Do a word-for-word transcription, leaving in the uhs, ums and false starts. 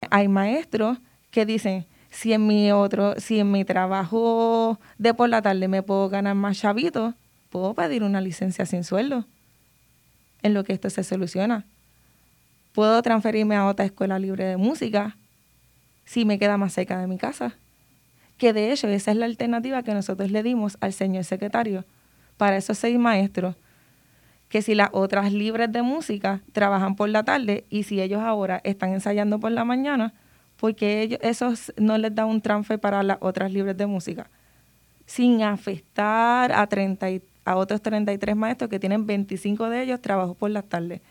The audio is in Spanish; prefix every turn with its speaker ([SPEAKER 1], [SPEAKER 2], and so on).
[SPEAKER 1] hay maestros que dicen, si en mi otro, si en mi trabajo de por la tarde me puedo ganar más chavitos, puedo pedir una licencia sin sueldo en lo que esto se soluciona. Puedo transferirme a otra escuela libre de música si me queda más cerca de mi casa. Que de hecho esa es la alternativa que nosotros le dimos al señor secretario para esos seis maestros, que si las otras libres de música trabajan por la tarde y si ellos ahora están ensayando por la mañana, porque ellos, esos no les da un transfer para las otras libres de música, sin afectar a, treinta y, a otros treinta y tres maestros que tienen veinticinco de ellos trabajos por las tardes.